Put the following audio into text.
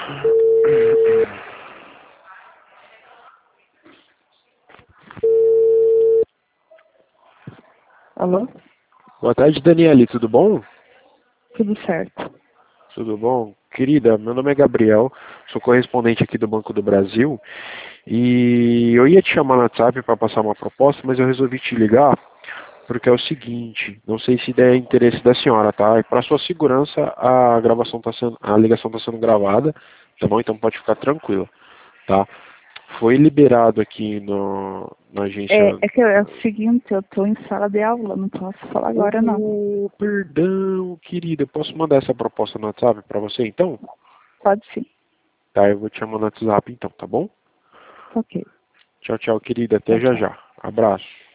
Alô? Boa tarde, Daniele, tudo bom? Tudo certo. Tudo bom? Querida, meu nome é Gabriel, sou correspondente aqui do Banco do Brasil e eu ia te chamar no WhatsApp para passar uma proposta, mas eu resolvi te ligar porque é o seguinte, não sei se der interesse da senhora, tá? E para sua segurança, a ligação está sendo gravada, tá bom? Então pode ficar tranquila, tá? Foi liberado aqui na agência. É que é o seguinte, eu tô em sala de aula, não posso falar agora não. Oh, perdão, querida, eu posso mandar essa proposta no WhatsApp para você então? Pode sim. Tá, eu vou te chamar no WhatsApp então, tá bom? Ok. Tchau, tchau, querida. Até Tchau, já tchau. já. Abraço.